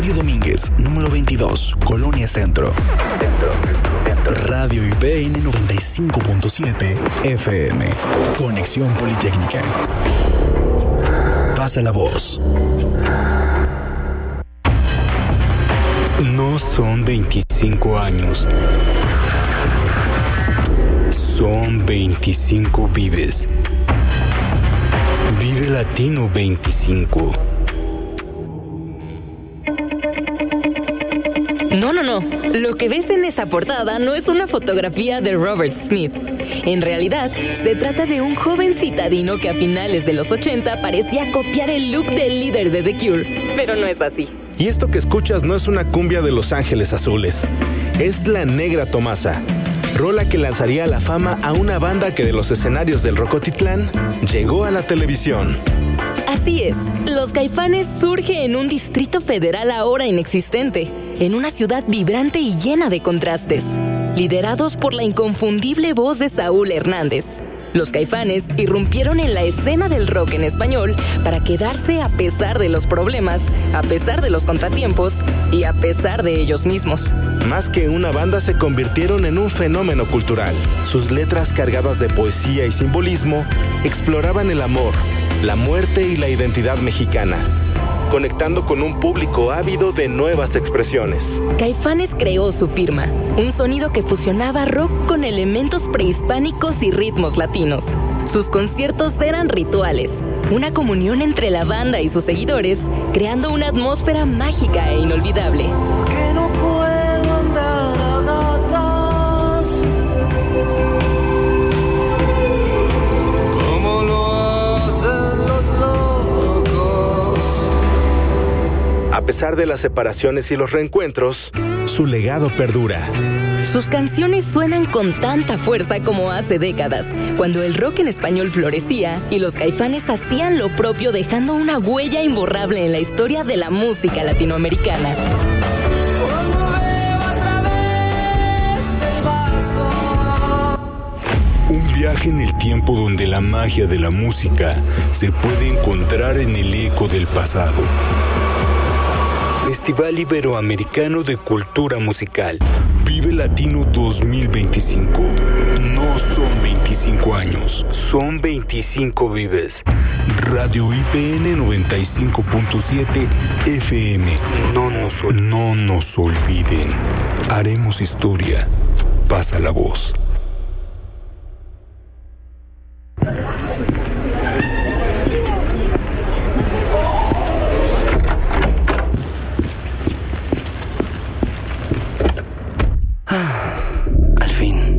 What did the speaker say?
Domínguez, número 22, Colonia Centro. Radio IPN 95.7 FM. Conexión Politécnica. Pasa la voz. No son 25 años. Son 25 vives. Vive Latino 25. No. Lo que ves en esa portada no es una fotografía de Robert Smith. En realidad, se trata de un joven citadino que a finales de los 80 parecía copiar el look del líder de The Cure, pero no es así. Y esto que escuchas no es una cumbia de Los Ángeles Azules, es La Negra Tomasa, rola que lanzaría a la fama a una banda que de los escenarios del Rocotitlán llegó a la televisión. Así es, Los Caifanes surge en un distrito federal ahora inexistente, en una ciudad vibrante y llena de contrastes, liderados por la inconfundible voz de Saúl Hernández. Los Caifanes irrumpieron en la escena del rock en español para quedarse a pesar de los problemas, a pesar de los contratiempos y a pesar de ellos mismos. Más que una banda, se convirtieron en un fenómeno cultural. Sus letras cargadas de poesía y simbolismo exploraban el amor, la muerte y la identidad mexicana, conectando con un público ávido de nuevas expresiones. Caifanes creó su firma, un sonido que fusionaba rock con elementos prehispánicos y ritmos latinos. Sus conciertos eran rituales, una comunión entre la banda y sus seguidores, creando una atmósfera mágica e inolvidable. Que no puedo andar a gatas como lo hacen los locos. A pesar de las separaciones y los reencuentros, su legado perdura. Sus canciones suenan con tanta fuerza como hace décadas, cuando el rock en español florecía y los Caifanes hacían lo propio, dejando una huella imborrable en la historia de la música latinoamericana. Un viaje en el tiempo donde la magia de la música se puede encontrar en el eco del pasado. Festival Iberoamericano de Cultura Musical. Vive Latino 2025. No son 25 años, son 25 vives. Radio IPN 95.7 FM. No nos olviden. Haremos historia. Pasa la voz.